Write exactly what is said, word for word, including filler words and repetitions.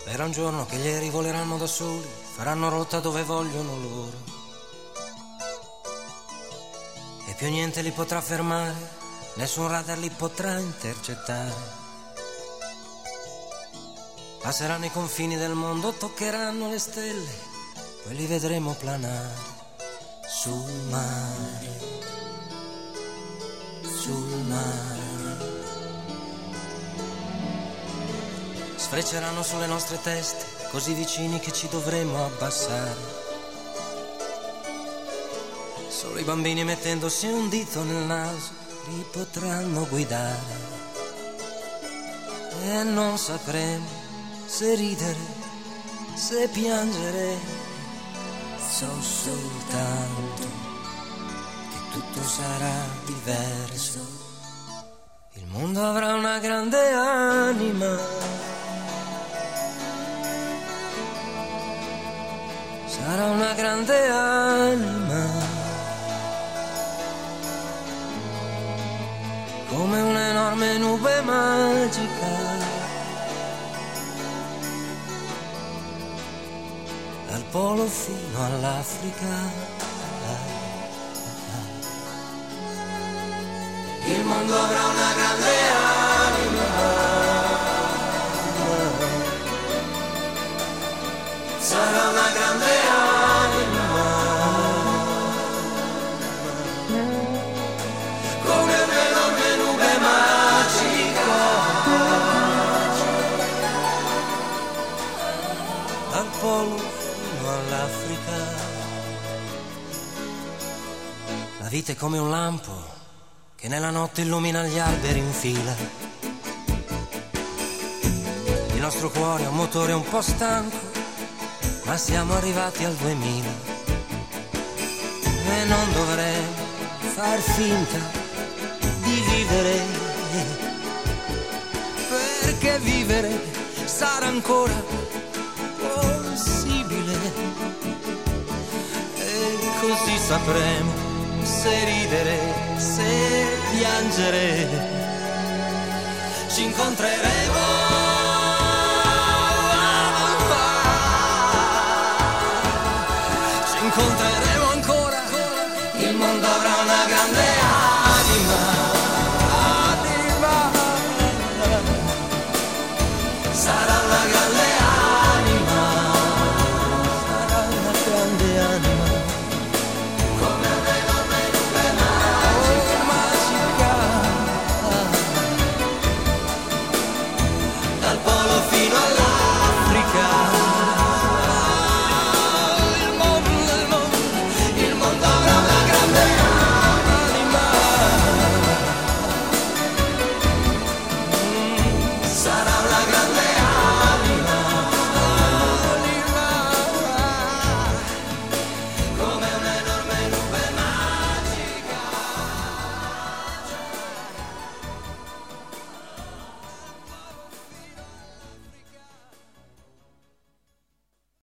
Spera un giorno che gli aerei voleranno da soli, faranno rotta dove vogliono loro. E più niente li potrà fermare, nessun radar li potrà intercettare. Passeranno i confini del mondo, toccheranno le stelle, poi li vedremo planare sul mare, sul mare. Sfrecceranno sulle nostre teste, così vicini che ci dovremo abbassare. Solo i bambini mettendosi un dito nel naso li potranno guidare. E non sapremo se ridere, se piangere. So soltanto che tutto sarà diverso. Il mondo avrà una grande anima. Sarà una grande anima, come un'enorme nube magica, dal polo fino all'Africa. Il mondo avrà una grande anima, sarà una grande anima, come un'enorme nube magica, dal polo fino all'Africa. La vita è come un lampo che nella notte illumina gli alberi in fila. Il nostro cuore è un motore un po' stanco, ma siamo arrivati al duemila e non dovremmo far finta di vivere, perché vivere sarà ancora possibile. E così sapremo se ridere, se piangere. Ci incontreremo, incontra